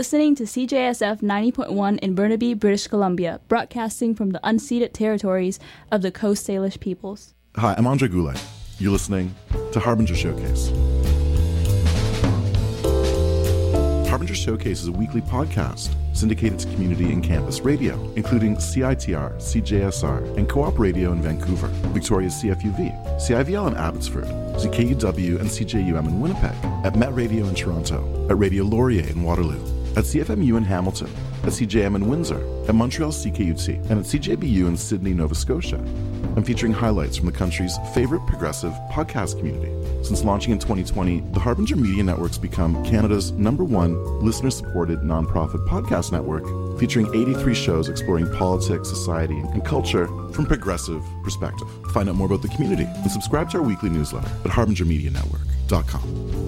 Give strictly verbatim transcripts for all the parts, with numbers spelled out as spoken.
Listening to C J S F ninety point one in Burnaby, British Columbia, broadcasting from the unceded territories of the Coast Salish peoples. Hi, I'm Andre Goulet. You're listening to Harbinger Showcase. Harbinger Showcase is a weekly podcast syndicated to community and campus radio, including C I T R, C J S R, and Co-op Radio in Vancouver, Victoria's C F U V, C I V L in Abbotsford, Z K U W and C J U M in Winnipeg, at Met Radio in Toronto, at Radio Laurier in Waterloo, at C F M U in Hamilton, at C J M in Windsor, at Montreal C K U T, and at C J B U in Sydney, Nova Scotia. I'm featuring highlights from the country's favorite progressive podcast community. Since launching in twenty twenty, the Harbinger Media Network's become Canada's number one listener-supported nonprofit podcast network, featuring eighty-three shows exploring politics, society, and culture from progressive perspective. Find out more about the community and subscribe to our weekly newsletter at harbinger media network dot com.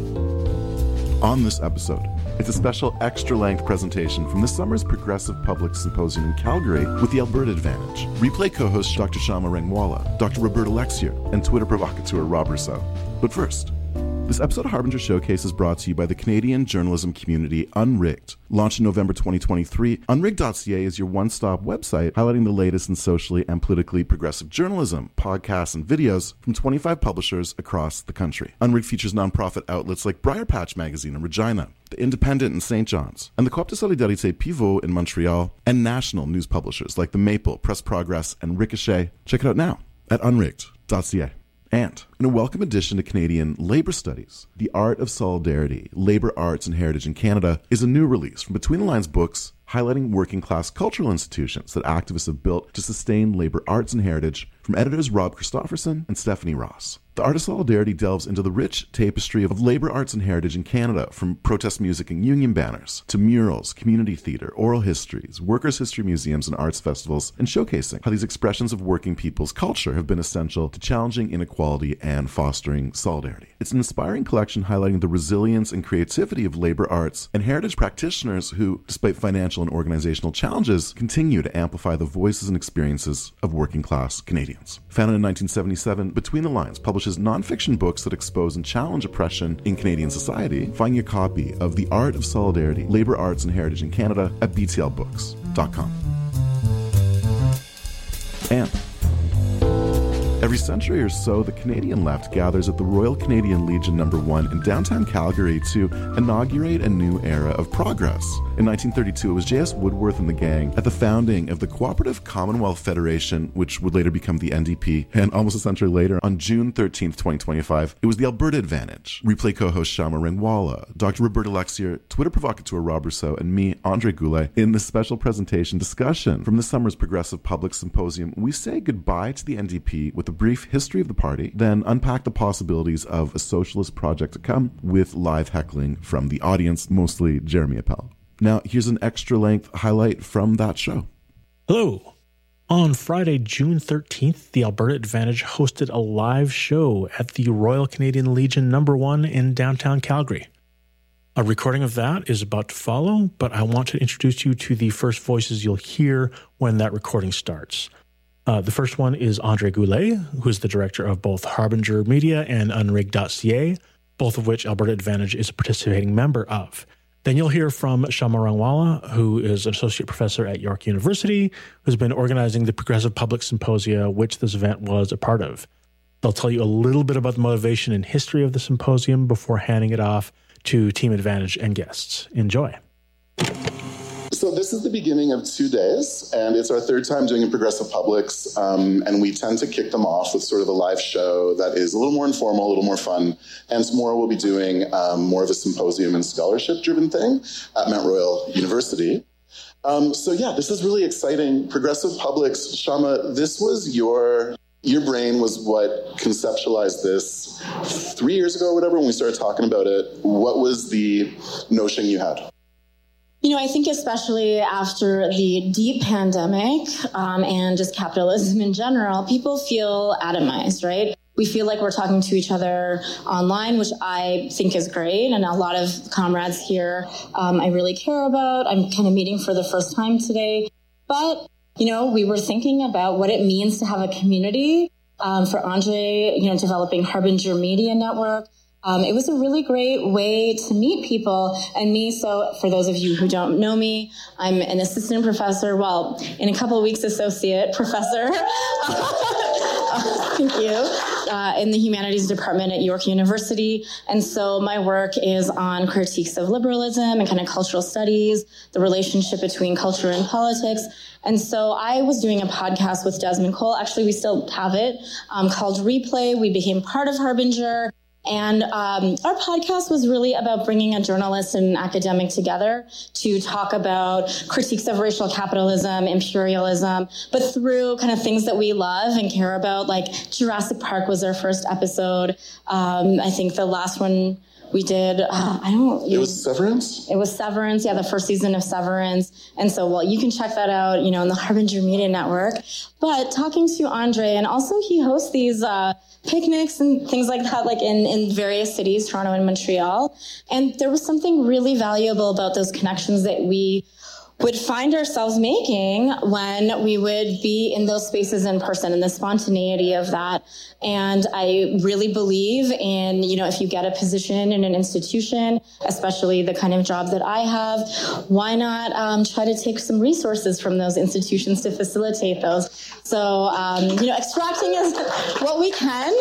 On this episode, it's a special extra-length presentation from this summer's Progressive Public Symposium in Calgary with the Alberta Advantage. Replay co-hosts Doctor Shama Rangwala, Doctor Roberta Lexier, and Twitter provocateur Rob Rousseau. But first, this episode of Harbinger Showcase is brought to you by the Canadian journalism community Unrigged. Launched in November twenty twenty-three, unrigged dot c a is your one-stop website highlighting the latest in socially and politically progressive journalism, podcasts, and videos from twenty-five publishers across the country. Unrigged features nonprofit outlets like Briar Patch Magazine in Regina, The Independent in Saint John's, and the Coop de Solidarité Pivot in Montreal, and national news publishers like The Maple, Press Progress, and Ricochet. Check it out now at unrigged dot c a. And in a welcome addition to Canadian Labour Studies, The Art of Solidarity, Labour Arts and Heritage in Canada is a new release from Between the Lines Books, highlighting working-class cultural institutions that activists have built to sustain labour arts and heritage, from editors Rob Christofferson and Stephanie Ross. The Art of Solidarity delves into the rich tapestry of labour arts and heritage in Canada, from protest music and union banners, to murals, community theatre, oral histories, workers' history museums and arts festivals, and showcasing how these expressions of working people's culture have been essential to challenging inequality and fostering solidarity. It's an inspiring collection highlighting the resilience and creativity of labour arts and heritage practitioners who, despite financial and organizational challenges, continue to amplify the voices and experiences of working-class Canadians. Founded in nineteen seventy-seven, Between the Lines publishes nonfiction books that expose and challenge oppression in Canadian society. Find your copy of The Art of Solidarity, Labour Arts and Heritage in Canada at b t l books dot com. And every century or so, the Canadian left gathers at the Royal Canadian Legion number one in downtown Calgary to inaugurate a new era of progress. In nineteen thirty-two, it was J S Woodworth and the gang at the founding of the Cooperative Commonwealth Federation, which would later become the N D P. And almost a century later, on June thirteenth, twenty twenty-five, it was the Alberta Advantage. Replay co-host Shama Rangwala, Doctor Roberta Lexier, Twitter provocateur Rob Rousseau, and me, Andre Goulet. In this special presentation discussion from this summer's Progressive Public Symposium, we say goodbye to the N D P with a brief history of the party, then unpack the possibilities of a socialist project to come with live heckling from the audience, mostly Jeremy Appel. Now, here's an extra-length highlight from that show. Hello. On Friday, June thirteenth, the Alberta Advantage hosted a live show at the Royal Canadian Legion number one in downtown Calgary. A recording of that is about to follow, but I want to introduce you to the first voices you'll hear when that recording starts. Uh, the first one is Andre Goulet, who is the director of both Harbinger Media and unrigged dot c a, both of which Alberta Advantage is a participating member of. Then you'll hear from Shama Rangwala, who is an associate professor at York University, who's been organizing the Progressive Public Symposia, which this event was a part of. They'll tell you a little bit about the motivation and history of the symposium before handing it off to Team Advantage and guests. Enjoy. So this is the beginning of two days, and it's our third time doing a Progressive Publics, um, and we tend to kick them off with sort of a live show that is a little more informal, a little more fun, and tomorrow we'll be doing um, more of a symposium and scholarship-driven thing at Mount Royal University. Um, so yeah, this is really exciting. Progressive Publics, Shama, this was your... Your brain was what conceptualized this three years ago or whatever when we started talking about it. What was the notion you had? You know, I think especially after the deep pandemic um, and just capitalism in general, people feel atomized, right? We feel like we're talking to each other online, which I think is great. And a lot of comrades here um, I really care about. I'm kind of meeting for the first time today. But you know, we were thinking about what it means to have a community um, for Andre, you know, developing Harbinger Media Network. Um, it was a really great way to meet people and me. So for those of you who don't know me, I'm an assistant professor, well, in a couple of weeks, associate professor. Thank you. Uh, in the humanities department at York University. And so my work is on critiques of liberalism and kind of cultural studies, the relationship between culture and politics. And so I was doing a podcast with Desmond Cole. Actually, we still have it, um, called Replay. We became part of Harbinger. And um, our podcast was really about bringing a journalist and an academic together to talk about critiques of racial capitalism, imperialism, but through kind of things that we love and care about. Like Jurassic Park was our first episode. Um, I think the last one we did, uh, I don't... It was Severance? It was Severance, yeah, the first season of Severance. And so, well, you can check that out, you know, in the Harbinger Media Network. But talking to Andre, and also he hosts these uh, picnics and things like that, like in, in various cities, Toronto and Montreal. And there was something really valuable about those connections that we would find ourselves making when we would be in those spaces in person, and the spontaneity of that. And I really believe in, you know, if you get a position in an institution, especially the kind of job that I have, why not um, try to take some resources from those institutions to facilitate those? So, um, you know, extracting is what we can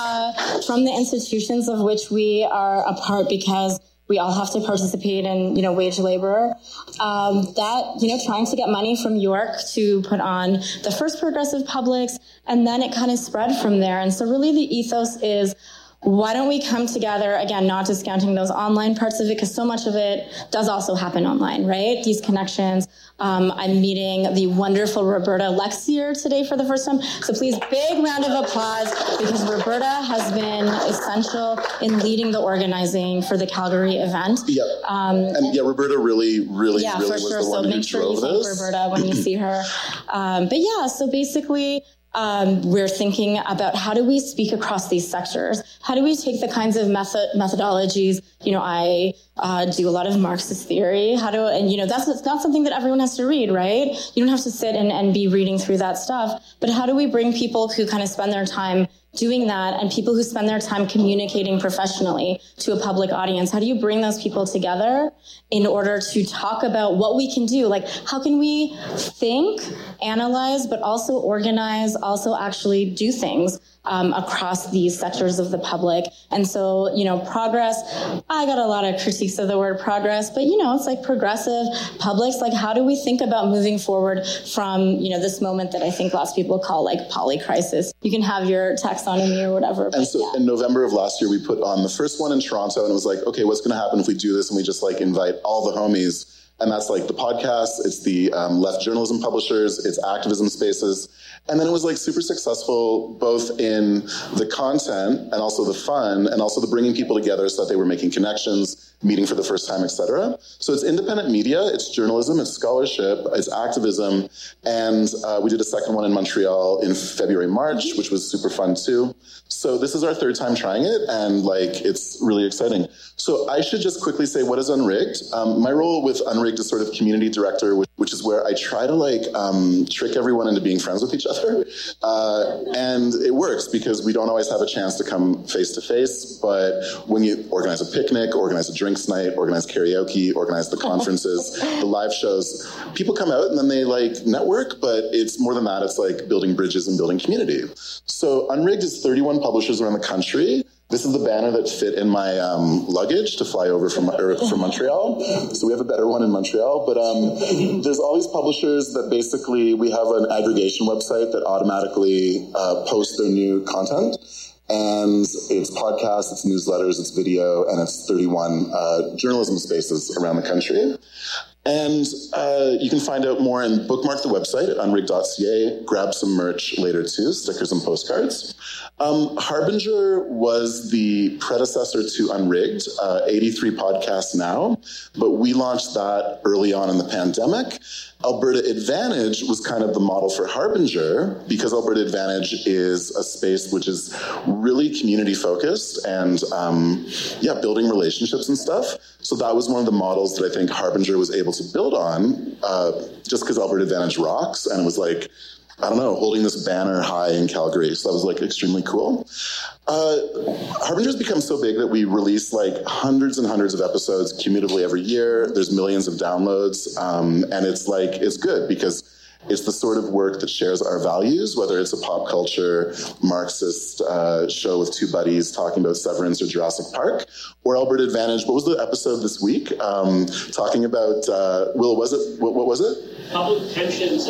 uh, from the institutions of which we are a part, because we all have to participate in, you know, wage labor. Um, that, you know, trying to get money from York to put on the first Progressive Publics, and then it kind of spread from there. And so really the ethos is, why don't we come together, again, not discounting those online parts of it, because so much of it does also happen online, right? These connections. Um, I'm meeting the wonderful Roberta Lexier today for the first time. So please, big round of applause, because Roberta has been essential in leading the organizing for the Calgary event. Yeah. Um, and yeah, Roberta really, really, yeah, really for was sure. the one So who make sure drove you thank this. Roberta when you see her. Um, but yeah, so basically, Um, we're thinking about how do we speak across these sectors? How do we take the kinds of method methodologies? You know, I uh, do a lot of Marxist theory. How do, and you know, that's it's not something that everyone has to read, right? You don't have to sit and, and be reading through that stuff. But how do we bring people who kind of spend their time doing that, and people who spend their time communicating professionally to a public audience? How do you bring those people together in order to talk about what we can do? Like, how can we think, analyze, but also organize, also actually do things um, across these sectors of the public? And so, you know, progress, I got a lot of critiques of the word progress, but, you know, it's like progressive publics. Like, how do we think about moving forward from, you know, this moment that I think lots of people call like polycrisis? You can have your taxonomy or whatever. And so yeah. In November of last year, we put on the first one in Toronto, and it was like, okay, what's going to happen if we do this and we just like invite all the homies? And that's like the podcast, it's the um, left journalism publishers, it's activism spaces. And then it was like super successful, both in the content and also the fun, and also the bringing people together so that they were making connections, meeting for the first time, et cetera. So it's independent media, it's journalism, it's scholarship, it's activism. And uh, we did a second one in Montreal in February, March, which was super fun too. So this is our third time trying it, and like, it's really exciting. So I should just quickly say, what is Unrigged? Um, my role with Unrigged is sort of community director, which, which is where I try to like um, trick everyone into being friends with each other. Uh, and it works because we don't always have a chance to come face to face, but when you organize a picnic, organize a drinks night, organize karaoke, organize the conferences, the live shows, people come out and then they like network, but it's more than that. It's like building bridges and building community. So Unrigged is thirty-one publishers around the country. This is the banner that fit in my um, luggage to fly over from or from Montreal. So we have a better one in Montreal. But um, there's all these publishers that basically, we have an aggregation website that automatically uh, posts their new content. And it's podcasts, it's newsletters, it's video, and it's thirty-one uh, journalism spaces around the country. And uh, you can find out more and bookmark the website at unrigged dot c a. Grab some merch later too, stickers and postcards. Um, Harbinger was the predecessor to Unrigged, uh, eighty-three podcasts now, but we launched that early on in the pandemic. Alberta Advantage was kind of the model for Harbinger, because Alberta Advantage is a space which is really community focused and um, yeah, building relationships and stuff. So that was one of the models that I think Harbinger was able to build on, uh, just because Alberta Advantage rocks, and it was like, I don't know, holding this banner high in Calgary. So that was like extremely cool. Uh, Harbinger's become so big that we release like hundreds and hundreds of episodes cumulatively every year. There's millions of downloads. Um, and it's like, it's good because it's the sort of work that shares our values, whether it's a pop culture, Marxist uh, show with two buddies talking about Severance or Jurassic Park, or Alberta Advantage. What was the episode this week? Um, talking about, uh, Will, was it, what, what was it? Public pensions.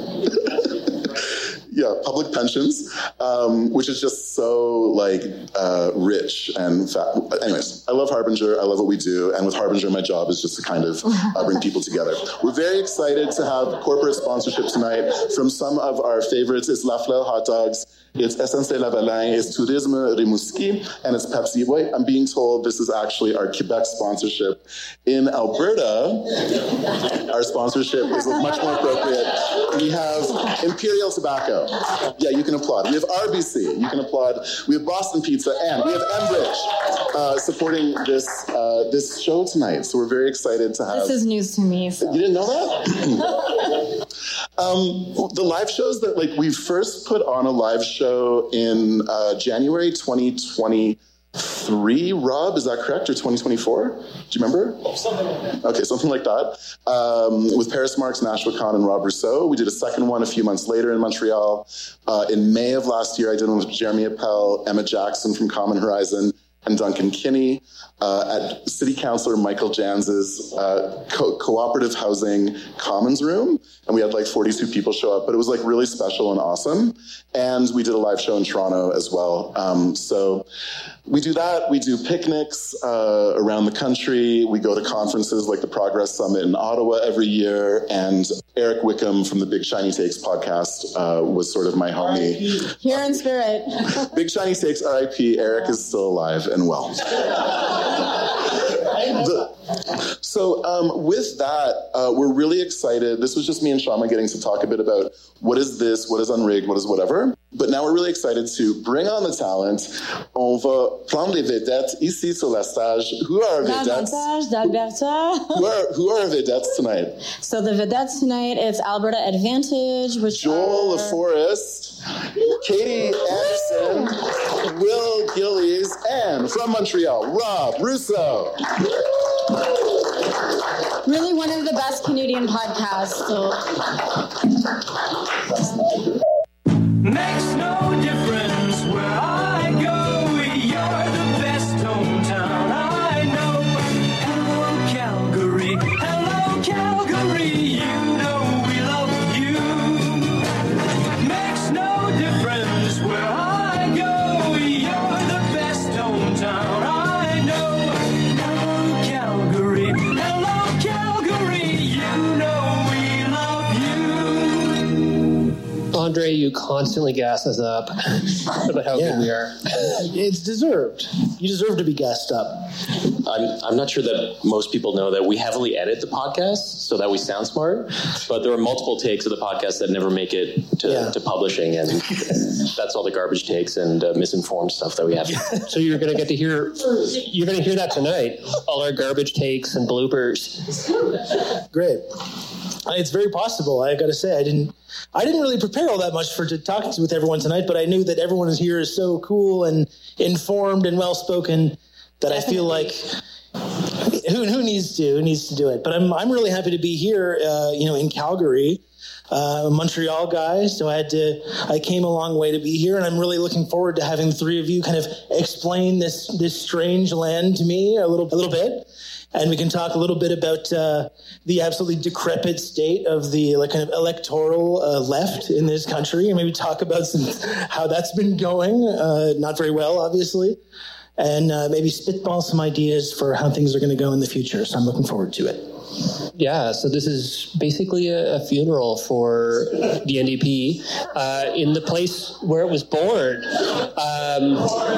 Yeah, public pensions, um, which is just so like uh, rich and fat. Anyways, I love Harbinger. I love what we do. And with Harbinger, my job is just to kind of uh, bring people together. We're very excited to have corporate sponsorship tonight from some of our favorites. It's La Fleur Hot Dogs, it's S N C Lavalin, it's Tourisme Rimouski, and it's Pepsi. Wait, I'm being told this is actually our Quebec sponsorship. In Alberta, our sponsorship is much more appropriate. We have Imperial Tobacco. Yeah, you can applaud. We have R B C. You can applaud. We have Boston Pizza, and we have Enbridge uh, supporting this uh, this show tonight. So we're very excited to have. This is news to me. So. You didn't know that? um, the live shows that like we first put on a live show in uh, January twenty twenty-three. Rob, is that correct, or twenty twenty-four? Do you remember? Something like that. Okay, something like that. Um, with Paris Marx, Nashua Khan, and Rob Rousseau. We did a second one a few months later in Montreal. Uh, in May of last year, I did one with Jeremy Appel, Emma Jackson from Common Horizon, and Duncan Kinney uh, at City Councillor Michael Jans's uh, co- cooperative housing commons room. And we had like forty-two people show up, but it was like really special and awesome. And we did a live show in Toronto as well. Um, so we do that. We do picnics uh, around the country. We go to conferences like the Progress Summit in Ottawa every year. And Eric Wickham from the Big Shiny Takes podcast uh, was sort of my homie. Here in spirit. Big Shiny Takes, R I P. Eric is still alive and well. The, so um, with that, uh, we're really excited. This was just me and Shama getting to talk a bit about what is this, what is Unrigged, what is whatever. But now we're really excited to bring on the talent. On va prendre les vedettes ici sur la stage. Who are our vedettes? Davantage d'Alberta. Who are, who are our vedettes tonight? So the vedettes tonight, it's Alberta Advantage, which Joel are... LaForest, Katie Anderson, Will Gillies, and from Montreal, Rob Rousseau. Really one of the best Canadian podcasts. So. Makes no difference where I go, you're the best hometown I know. Hello, Calgary, hello, Calgary, you know we love you. Makes no difference where I go, you're the best hometown I know. Hello, Calgary, hello, Calgary, you know we love you. Andre, you constantly gas us up about how Yeah. good we are. It's deserved. You deserve to be gassed up. I'm, I'm not sure that most people know that we heavily edit the podcast so that we sound smart, but there are multiple takes of the podcast that never make it to, Yeah. to publishing, and that's all the garbage takes and uh, misinformed stuff that we have. So you're going to get to hear, you're going to hear that tonight. All our garbage takes and bloopers. Great. Uh, It's very possible. I got to say, I didn't. I didn't really prepare all that much for to talk to, with everyone tonight, but I knew that everyone is here is so cool and informed and well spoken that I feel like who who needs to who needs to do it. But I'm I'm really happy to be here. Uh, you know, in Calgary. Uh, I'm a Montreal guy, so I had to. I came a long way to be here, and I'm really looking forward to having the three of you kind of explain this this strange land to me a little a little bit. And we can talk a little bit about uh, the absolutely decrepit state of the like kind of electoral uh, left in this country, and maybe talk about some, how that's been going. Uh, not very well, obviously, and uh, maybe spitball some ideas for how things are going to go in the future. So I'm looking forward to it. Yeah, so this is basically a, a funeral for the N D P uh, in the place where it was born. Um,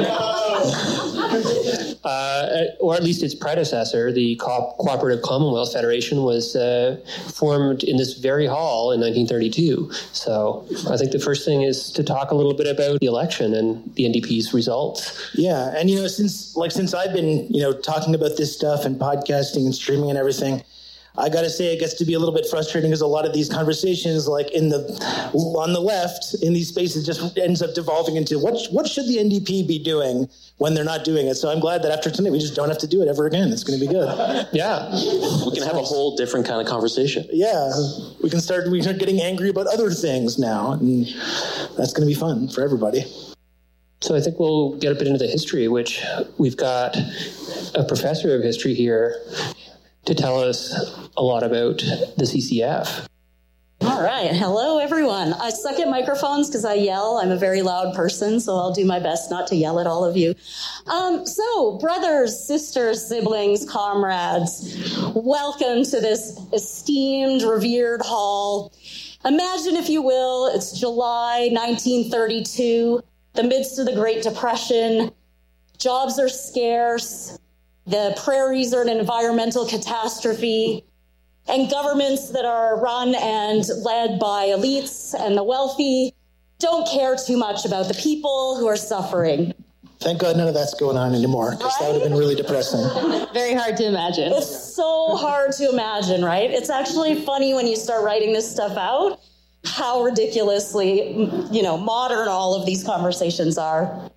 uh, or at least its predecessor, the Co- Cooperative Commonwealth Federation, was uh, formed in this very hall in nineteen thirty-two. So I think the first thing is to talk a little bit about the election and the N D P's results. Yeah, and you know, since like since I've been you know talking about this stuff and podcasting and streaming and everything, I got to say, it gets to be a little bit frustrating because a lot of these conversations, like in the on the left, in these spaces, just ends up devolving into what what should the N D P be doing when they're not doing it. So I'm glad that after tonight, we just don't have to do it ever again. It's going to be good. Yeah, we can have a whole different kind of conversation. Yeah, we can start. We start getting angry about other things now, and that's going to be fun for everybody. So I think we'll get a bit into the history, which we've got a professor of history here to tell us a lot about the C C F. All right. Hello, everyone. I suck at microphones because I yell. I'm a very loud person, so I'll do my best not to yell at all of you. Um, so, brothers, sisters, siblings, comrades, welcome to this esteemed, revered hall. Imagine, if you will, it's July nineteen thirty-two, the midst of the Great Depression. Jobs are scarce. The prairies are an environmental catastrophe, and governments that are run and led by elites and the wealthy don't care too much about the people who are suffering. Thank God none of that's going on anymore, because right? That would have been really depressing. Very hard to imagine. It's so hard to imagine, right? It's actually funny when you start writing this stuff out, how ridiculously, you know, modern all of these conversations are.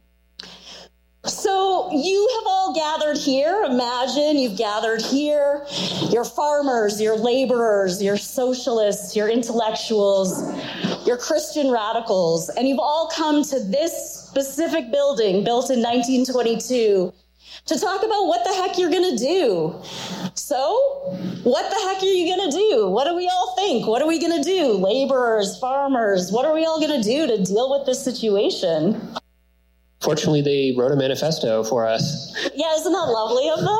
So you have all gathered here. Imagine you've gathered here. Your farmers, your laborers, your socialists, your intellectuals, your Christian radicals, and you've all come to this specific building built in nineteen twenty-two to talk about what the heck you're going to do. So what the heck are you going to do? What do we all think? What are we going to do? Laborers, farmers, what are we all going to do to deal with this situation? Fortunately, they wrote a manifesto for us. Yeah, isn't that lovely of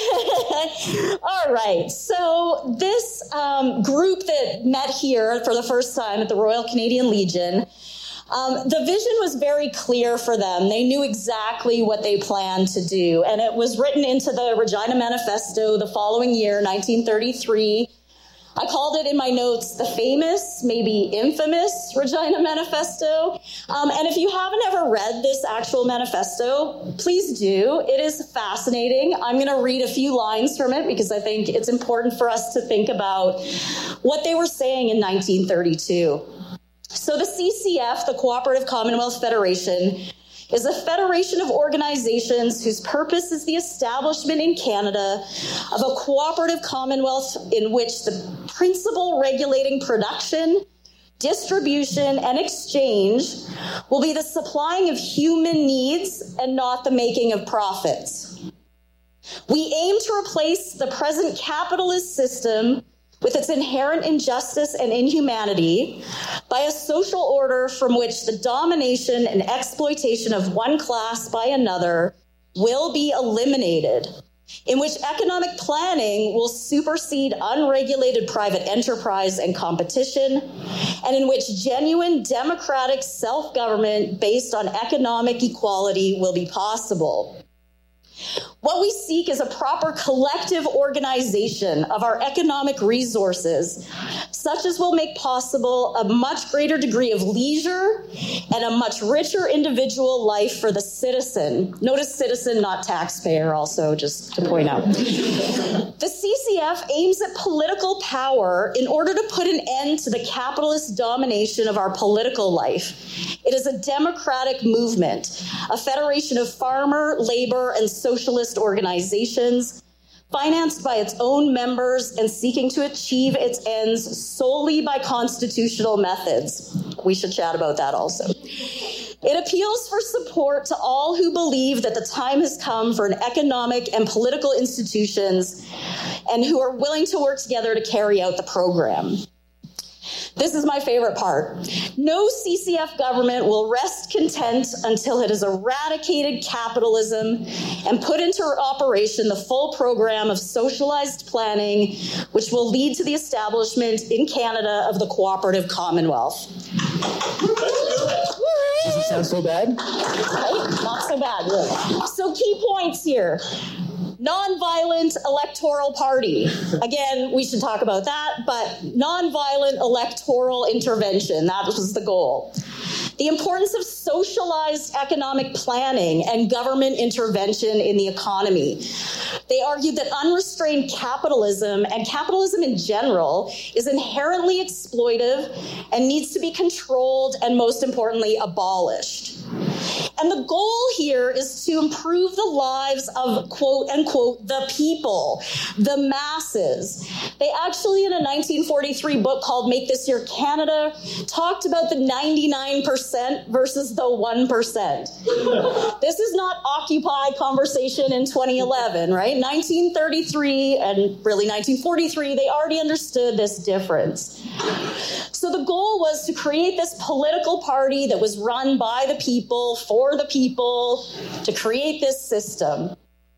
them? All right. So this um, group that met here for the first time at the Royal Canadian Legion, um, the vision was very clear for them. They knew exactly what they planned to do. And it was written into the Regina Manifesto the following year, nineteen thirty-three. I called it in my notes the famous, maybe infamous Regina Manifesto. Um, and if you haven't ever read this actual manifesto, please do. It is fascinating. I'm going to read a few lines from it because I think it's important for us to think about what they were saying in nineteen thirty-two. So the C C F, the Cooperative Commonwealth Federation, is a federation of organizations whose purpose is the establishment in Canada of a cooperative commonwealth in which the principle regulating production, distribution, and exchange will be the supplying of human needs and not the making of profits. We aim to replace the present capitalist system with its inherent injustice and inhumanity by a social order from which the domination and exploitation of one class by another will be eliminated, in which economic planning will supersede unregulated private enterprise and competition, and in which genuine democratic self-government based on economic equality will be possible. What we seek is a proper collective organization of our economic resources, such as will make possible a much greater degree of leisure and a much richer individual life for the citizen. Notice citizen, not taxpayer, also, just to point out. The C C F aims at political power in order to put an end to the capitalist domination of our political life. It is a democratic movement, a federation of farmer, labor, and socialist organizations, financed by its own members and seeking to achieve its ends solely by constitutional methods. We should chat about that also. It appeals for support to all who believe that the time has come for an economic and political institutions and who are willing to work together to carry out the program. This is my favorite part. No C C F government will rest content until it has eradicated capitalism and put into operation the full program of socialized planning, which will lead to the establishment in Canada of the Cooperative Commonwealth. Does it sound so bad? Right? Not so bad, really. So key points here. Nonviolent electoral party. Again, we should talk about that, but nonviolent electoral intervention, that was the goal. the importance of socialized economic planning and government intervention in the economy. They argued that unrestrained capitalism and capitalism in general is inherently exploitive and needs to be controlled and, most importantly, abolished. And the goal here is to improve the lives of, quote unquote, the people, the masses. They actually, in a nineteen forty-three book called Make This Your Canada, talked about the ninety-nine percent versus the one percent. This is not Occupy conversation in twenty eleven, right? nineteen thirty-three and really nineteen forty-three, they already understood this difference. So the goal was to create this political party that was run by the people, for the people, to create this system.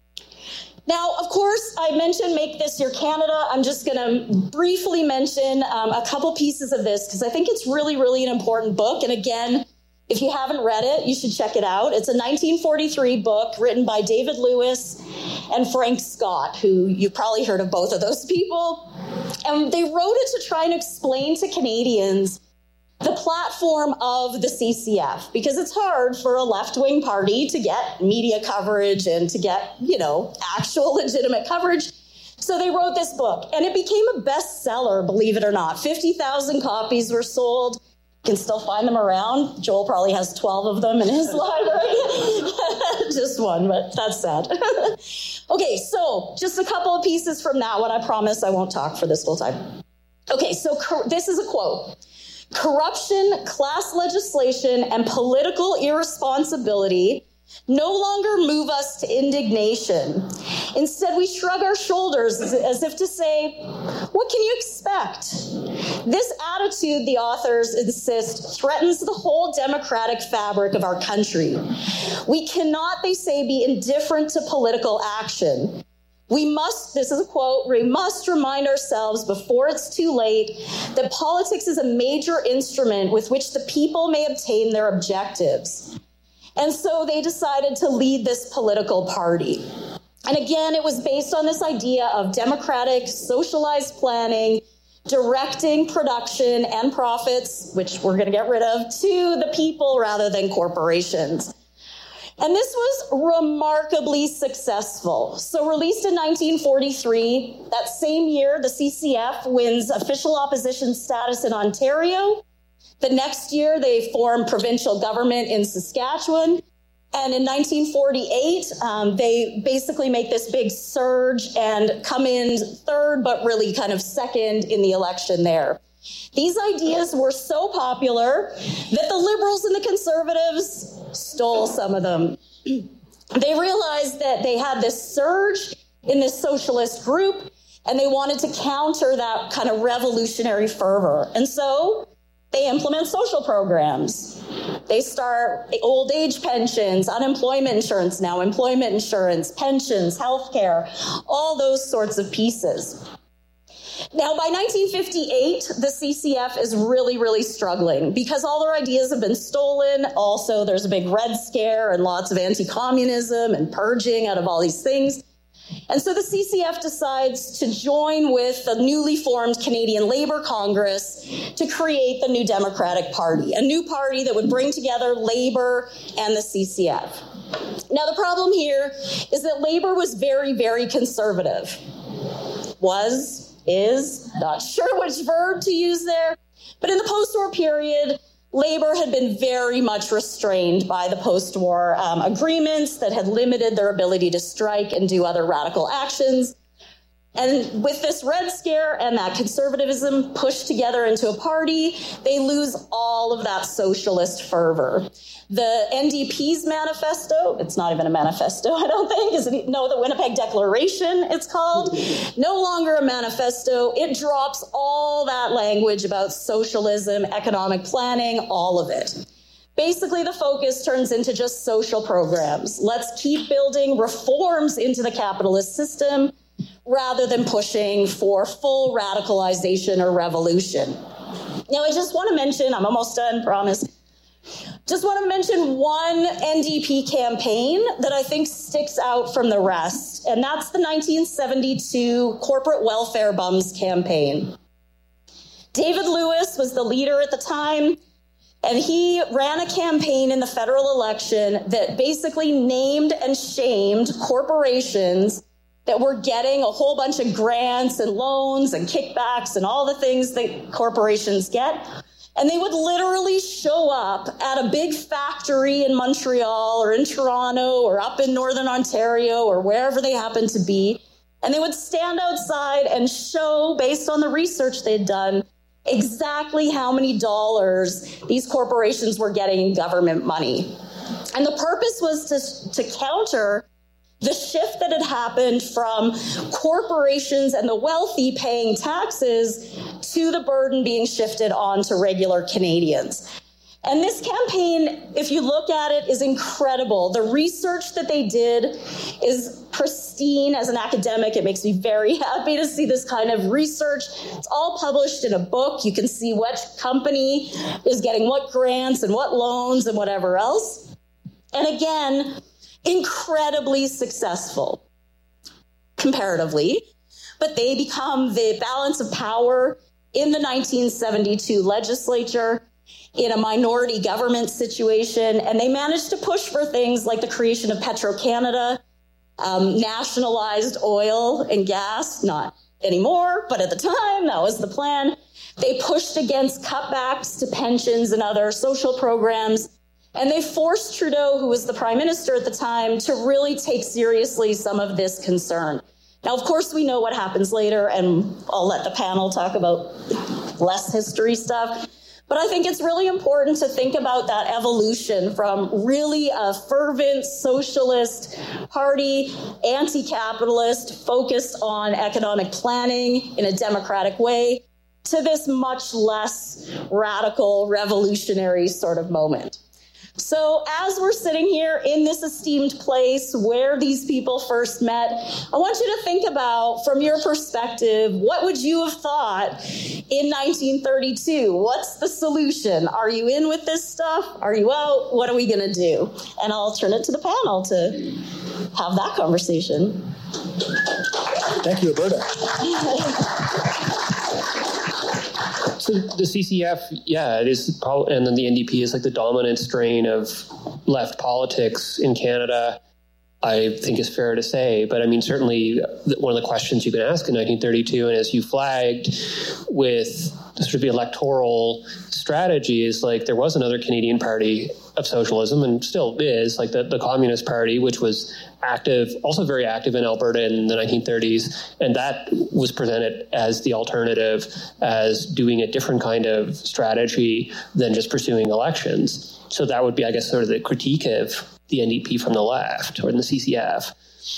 Now, of course, I mentioned Make This Your Canada. I'm just going to briefly mention um, a couple pieces of this because I think it's really, really an important book. And again, if you haven't read it, you should check it out. It's a nineteen forty-three book written by David Lewis and Frank Scott, who you've probably heard of both of those people. And they wrote it to try and explain to Canadians the platform of the C C F, because it's hard for a left-wing party to get media coverage and to get, you know, actual legitimate coverage. So they wrote this book, and it became a bestseller, believe it or not. fifty thousand copies were sold. You can still find them around. Joel probably has twelve of them in his library. Just one, but that's sad. Okay, so just a couple of pieces from that one. I promise I won't talk for this whole time. Okay, so cor- this is a quote. Corruption, class legislation, and political irresponsibility no longer move us to indignation. Instead, we shrug our shoulders as, as if to say, what can you expect? This attitude, the authors insist, threatens the whole democratic fabric of our country. We cannot, they say, be indifferent to political action. We must, this is a quote, we must remind ourselves before it's too late that politics is a major instrument with which the people may obtain their objectives. And so they decided to lead this political party. And again, it was based on this idea of democratic, socialized planning, directing production and profits, which we're going to get rid of, to the people rather than corporations. And this was remarkably successful. So released in nineteen forty-three, that same year, the C C F wins official opposition status in Ontario. The next year, they form provincial government in Saskatchewan. And in nineteen forty-eight, um, they basically make this big surge and come in third, but really kind of second in the election there. These ideas were so popular that the Liberals and the Conservatives stole some of them. They realized that they had this surge in this socialist group, and they wanted to counter that kind of revolutionary fervor. And so they implement social programs. They start old age pensions, unemployment insurance now, employment insurance, pensions, healthcare, all those sorts of pieces. Now, by nineteen fifty-eight, the C C F is really, really struggling because all their ideas have been stolen. Also, there's a big Red Scare and lots of anti-communism and purging out of all these things. And so the C C F decides to join with the newly formed Canadian Labour Congress to create the new Democratic Party, a new party that would bring together Labour and the C C F. Now, the problem here is that Labour was very, very conservative. Was, is, not sure which verb to use there, but in the post-war period, Labour had been very much restrained by the post-war um, agreements that had limited their ability to strike and do other radical actions. And with this Red Scare and that conservatism pushed together into a party, they lose all of that socialist fervor. The N D P's manifesto, it's not even a manifesto, I don't think, is it? No, the Winnipeg Declaration, it's called, no longer a manifesto. It drops all that language about socialism, economic planning, all of it. Basically, the focus turns into just social programs. Let's keep building reforms into the capitalist system rather than pushing for full radicalization or revolution. Now, I just want to mention, I'm almost done, promise. Just want to mention one N D P campaign that I think sticks out from the rest, and that's the nineteen seventy-two Corporate Welfare Bums campaign. David Lewis was the leader at the time, And he ran a campaign in the federal election that basically named and shamed corporations that were getting a whole bunch of grants and loans and kickbacks and all the things that corporations get. And they would literally show up at a big factory in Montreal or in Toronto or up in Northern Ontario or wherever they happened to be. And they would stand outside and show, based on the research they'd done, exactly how many dollars these corporations were getting in government money. And the purpose was to, to counter the shift that had happened from corporations and the wealthy paying taxes to the burden being shifted onto regular Canadians. And this campaign, if you look at it, is incredible. The research that they did is pristine. As an academic, it makes me very happy to see this kind of research. It's all published in a book. You can see which company is getting what grants and what loans and whatever else. And again, incredibly successful comparatively, but they become the balance of power in the nineteen seventy-two legislature in a minority government situation, and they managed to push for things like the creation of Petro-Canada, um, nationalized oil and gas, not anymore, but at the time, that was the plan. They pushed against cutbacks to pensions and other social programs. And they forced Trudeau, who was the prime minister at the time, to really take seriously some of this concern. Now, of course, we know what happens later, and I'll let the panel talk about less history stuff. But I think it's really important to think about that evolution from really a fervent socialist party, anti-capitalist, focused on economic planning in a democratic way, to this much less radical, revolutionary sort of moment. So as we're sitting here in this esteemed place where these people first met, I want you to think about, from your perspective, what would you have thought in nineteen thirty-two? What's the solution? Are you in with this stuff? Are you out? What are we going to do? And I'll turn it to the panel to have that conversation. Thank you, Alberta. So the C C F, yeah, it is, and then the N D P is like the dominant strain of left politics in Canada, I think is fair to say. But I mean, certainly one of the questions you can ask in nineteen thirty-two, and as you flagged with sort of the electoral strategy, is like there was another Canadian party of socialism, and still is, like the, the Communist Party, which was active, also very active in Alberta in the nineteen thirties. And that was presented as the alternative, as doing a different kind of strategy than just pursuing elections. So that would be, I guess, sort of the critique of the N D P from the left, or in the C C F.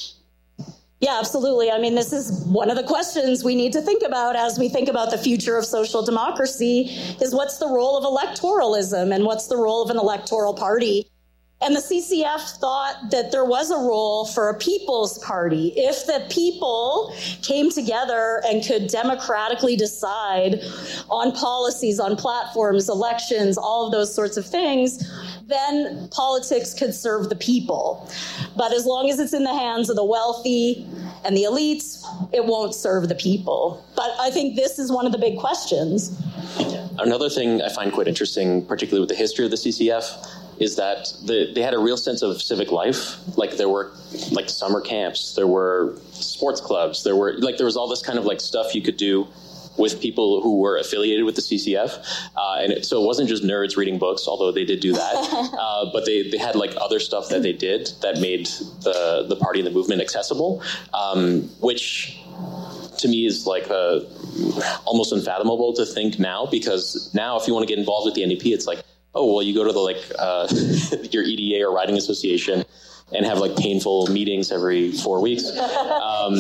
Yeah, absolutely. I mean, this is one of the questions we need to think about as we think about the future of social democracy, is what's the role of electoralism and what's the role of an electoral party? And the C C F thought that there was a role for a people's party. If the people came together and could democratically decide on policies, on platforms, elections, all of those sorts of things, then politics could serve the people. But as long as it's in the hands of the wealthy and the elites, it won't serve the people. But I think this is one of the big questions. Another thing I find quite interesting, particularly with the history of the C C F, is that the, they had a real sense of civic life. Like there were like summer camps, there were sports clubs, there were like there was all this kind of like stuff you could do with people who were affiliated with the C C F. Uh, and it, so it wasn't just nerds reading books, although they did do that. uh, but they, they had like other stuff that they did that made the, the party and the movement accessible, um, which to me is like uh, almost unfathomable to think now, because now if you want to get involved with the N D P, it's like, oh, well, you go to the like uh, your E D A or riding association and have like painful meetings every four weeks, um,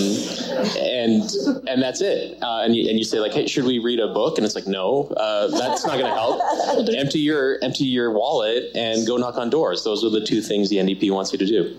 and and that's it. Uh, and you and you say like, hey, should we read a book? And it's like, no, uh, that's not going to help. empty your empty your wallet and go knock on doors. Those are the two things the N D P wants you to do.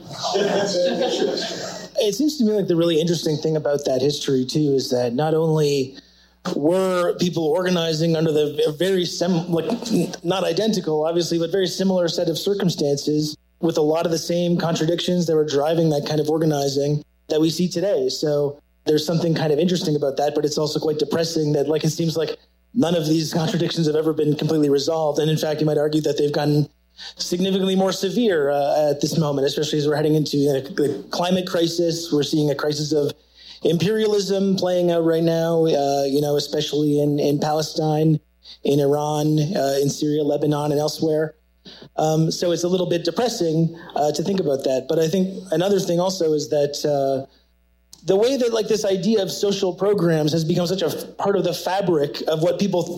It seems to me like the really interesting thing about that history too is that not only were people organizing under the very sim, like not identical, obviously, but very similar set of circumstances with a lot of the same contradictions that were driving that kind of organizing that we see today. So there's something kind of interesting about that, but it's also quite depressing that like it seems like none of these contradictions have ever been completely resolved. And in fact, you might argue that they've gotten significantly more severe uh, at this moment, especially as we're heading into uh, the climate crisis. We're seeing a crisis of imperialism playing out right now, uh, you know, especially in, in Palestine, in Iran, uh, in Syria, Lebanon, and elsewhere. Um, so it's a little bit depressing uh, to think about that. But I think another thing also is that uh, the way that like this idea of social programs has become such a f- part of the fabric of what people